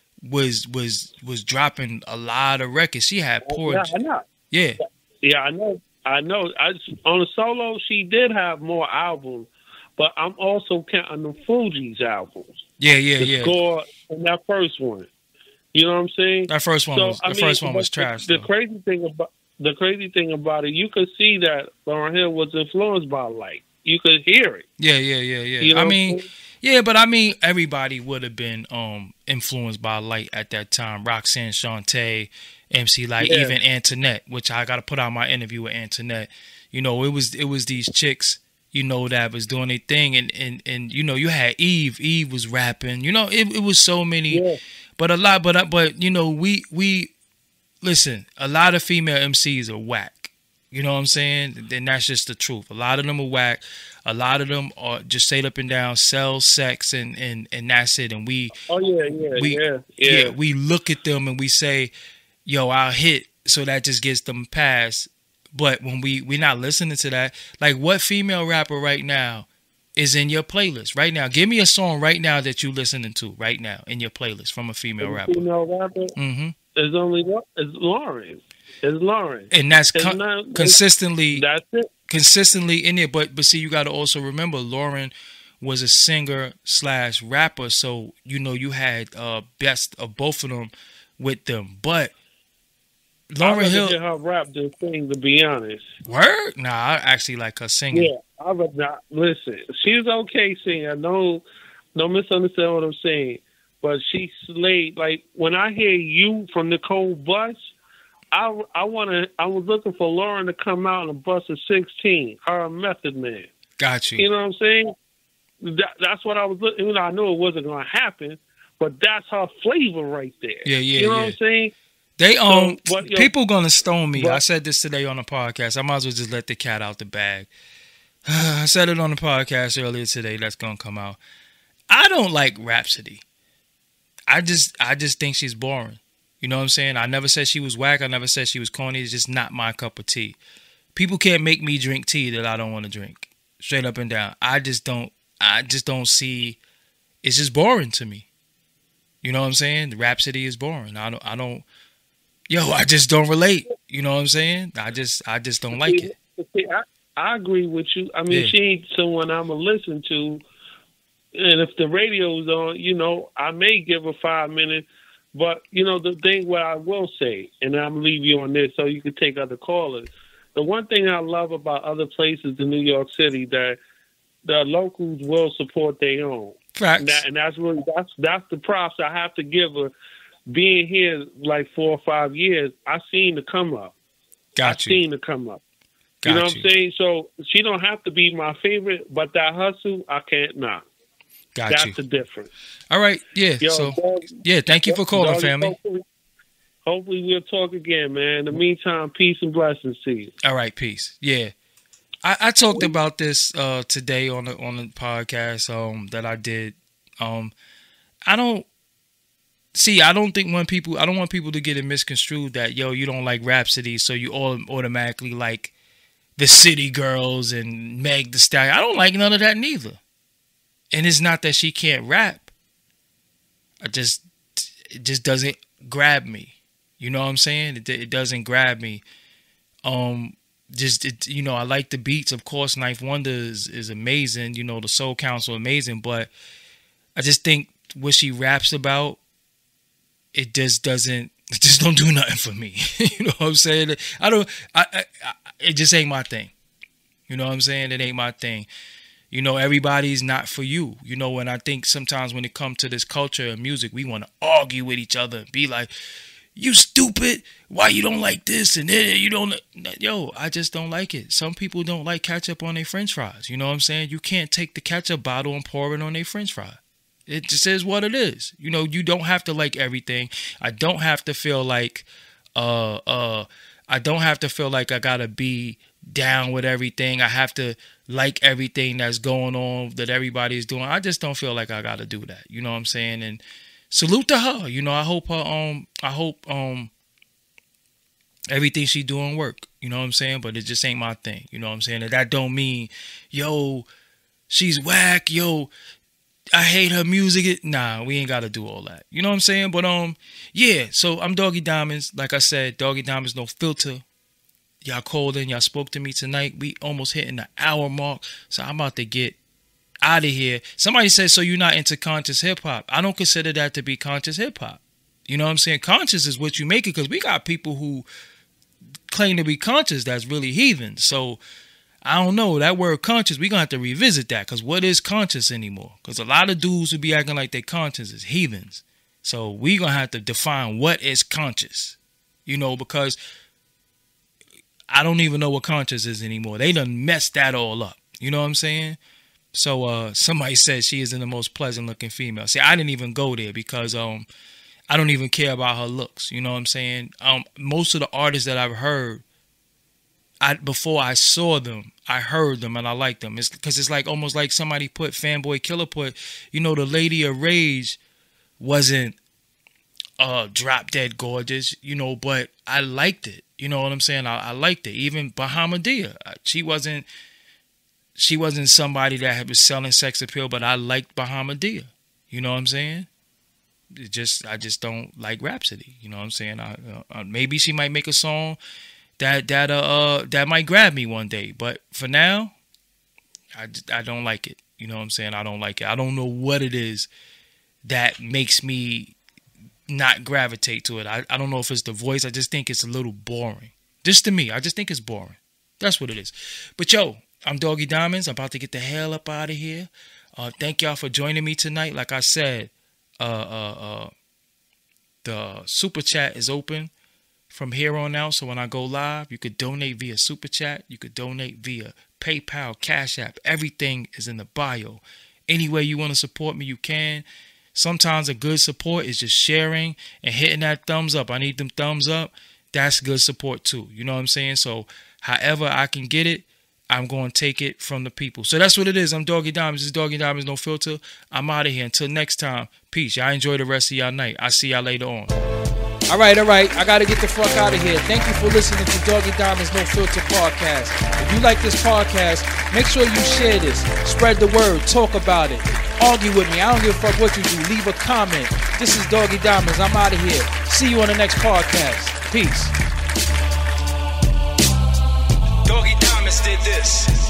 was was was dropping a lot of records. She had poor. Yeah, I know. Yeah. Yeah, I know. I know. I, on a solo, she did have more albums, but I'm also counting the Fugees albums. Yeah, yeah, the yeah. Score and that first one. You know what I'm saying? That first one so, was the I mean, first one was trash. The, the crazy thing about the crazy thing about it, you could see that Lauryn Hill was influenced by Light. You could hear it. Yeah, yeah, yeah, yeah. You know I mean. Yeah, but I mean, everybody would have been um, influenced by Light at that time. Roxanne Shante, M C Lyte, yeah. even Antoinette, which I got to put out my interview with Antoinette. You know, it was it was these chicks, you know, that was doing their thing. And, and, and you know, you had Eve. Eve was rapping. You know, it, it was so many. Yeah. But a lot, but, but you know, we, we, listen, a lot of female M Cs are whack. You know what I'm saying? And that's just the truth. A lot of them are whack. A lot of them are just straight up and down sell sex and, and, and that's it. And we, oh yeah, yeah, we, yeah, yeah. yeah, we look at them and we say, "Yo, I'll hit," so that just gets them past. But when we we're not listening to that, like what female rapper right now is in your playlist right now? Give me a song right now that you listening to right now in your playlist from a female rapper. Female rapper. Mm-hmm. There's only it's Lauryn. It's Lauryn, and that's it's con- not, consistently. That's it. Consistently in there, but but see, you got to also remember Lauryn was a singer slash rapper, so you know you had uh best of both of them with them. But Lauryn I'd Hill. rather hear her rap than sing, to be honest. Word? Nah, I actually like her singing. Yeah, I would not listen. She's okay singer. No, no misunderstand what I'm saying. But she slayed. Like when I hear "You" from Nicole Bush, I I want to. I was looking for Lauren to come out and bust a sixteen. Her and Method Man. Got you. You know what I'm saying? That, that's what I was looking. You know, I knew it wasn't going to happen, but that's her flavor right there. Yeah, yeah, You know yeah. what I'm saying? They um So, but, yo, people gonna stone me. but- I said this today on the podcast. I might as well just let the cat out the bag. I said it on the podcast earlier today. That's gonna come out. I don't like Rhapsody. I just I just think she's boring. You know what I'm saying? I never said she was whack. I never said she was corny. It's just not my cup of tea. People can't make me drink tea that I don't want to drink. Straight up and down. I just don't I just don't see it's just boring to me. You know what I'm saying? The Rhapsody is boring. I don't I don't Yo, I just don't relate. You know what I'm saying? I just I just don't like it. See, I, I agree with you. I mean, Yeah. she ain't someone I'm going to listen to. And if the radio's on, you know, I may give her five minutes. But, you know, the thing what I will say, and I'm going to leave you on this so you can take other callers. The one thing I love about other places in New York City that the locals will support their own. Facts. And, that, and that's really, that's, that's the props I have to give her. Being here like four or five years, I seen the come up. Got I you. seen the come up. Got you know what you. I'm saying? So she don't have to be my favorite, but that hustle, I can't knock. Got That's you. the difference. All right. Yeah. Yo, so dog- yeah, thank you for calling, dog, family. Hopefully, hopefully we'll talk again, man. In the meantime, peace and blessings to you. All right, peace. Yeah. I, I talked about this uh, today on the on the podcast um, that I did. Um, I don't see. I don't think when people. I don't want people to get it misconstrued that yo, you don't like Rhapsody, so you all automatically like the City Girls and Meg Thee Stallion. I don't like none of that neither. And it's not that she can't rap. I just it just doesn't grab me. You know what I'm saying? It, it doesn't grab me. Um. Just it, you know, I like the beats. Of course, Ninth Wonder is, is amazing. You know, the Soul Council amazing, but I just think what she raps about, it just doesn't, it just don't do nothing for me. You know what I'm saying? I don't. I, I, I it just ain't my thing. You know what I'm saying? It ain't my thing. You know, everybody's not for you. You know, and I think sometimes when it comes to this culture of music, we want to argue with each other and be like, you stupid. Why you don't like this? And then you don't. Yo, I just don't like it. Some people don't like ketchup on their french fries. You know what I'm saying? You can't take the ketchup bottle and pour it on their french fry. It just is what it is. You know, you don't have to like everything. I don't have to feel like, uh, uh, I don't have to feel like I gotta be down with everything. I have to like everything that's going on that everybody's doing. I just don't feel like I gotta do that. You know what I'm saying? And salute to her. You know, I hope her um I hope um everything she doing work. You know what I'm saying? But it just ain't my thing. You know what I'm saying? And that don't mean, yo, she's whack, yo, I hate her music. Nah, we ain't gotta do all that. You know what I'm saying? But um yeah, so I'm Doggy Diamonds. Like I said, Doggy Diamonds, no filter. Y'all called in, y'all spoke to me tonight. We almost hitting the hour mark. So I'm about to get out of here. Somebody said, so you're not into conscious hip hop. I don't consider that to be conscious hip hop. You know what I'm saying? Conscious is what you make it, because we got people who claim to be conscious that's really heathen. So I don't know. That word conscious, we're going to have to revisit that, because what is conscious anymore? Because a lot of dudes who be acting like they conscious is heathens. So we're going to have to define what is conscious. You know, because I don't even know what conscious is anymore. They done messed that all up. You know what I'm saying? So uh, somebody said she isn't the most pleasant looking female. See, I didn't even go there because um, I don't even care about her looks. You know what I'm saying? Um, most of the artists that I've heard, I before I saw them, I heard them and I liked them. It's because it's like almost like somebody put Fanboy Killer put, you know, the Lady of Rage wasn't uh, drop dead gorgeous, you know, but I liked it. You know what I'm saying? I, I liked it. Even Bahamadia, she wasn't. She wasn't somebody that was selling sex appeal, but I liked Bahamadia. You know what I'm saying? It just I just don't like Rhapsody. You know what I'm saying? I, uh, maybe she might make a song that that uh, uh that might grab me one day, but for now, I just, I don't like it. You know what I'm saying? I don't like it. I don't know what it is that makes me not gravitate to it. I, I don't know if it's the voice. I just think it's a little boring. Just to me, I just think it's boring. That's what it is. But yo, I'm Doggy Diamonds. I'm about to get the hell up out of here. Uh, thank y'all for joining me tonight. Like I said, uh, uh, uh, the super chat is open from here on out. So when I go live, you could donate via super chat. You could donate via PayPal, Cash App. Everything is in the bio. Any way you want to support me, you can. Sometimes a good support is just sharing and hitting that thumbs up. I need them thumbs up. That's good support too. You know what I'm saying? So however I can get it, I'm going to take it from the people. So that's what it is. I'm Doggy Diamonds. This is Doggy Diamonds, no filter. I'm out of here. Until next time, peace. Y'all enjoy the rest of y'all night. I'll see y'all later on. All right, all right. I got to get the fuck out of here. Thank you for listening to Doggy Diamonds No Filter podcast. If you like this podcast, make sure you share this. Spread the word. Talk about it. Argue with me. I don't give a fuck what you do. Leave a comment. This is Doggy Diamonds. I'm out of here. See you on the next podcast. Peace. Doggy Diamonds did this.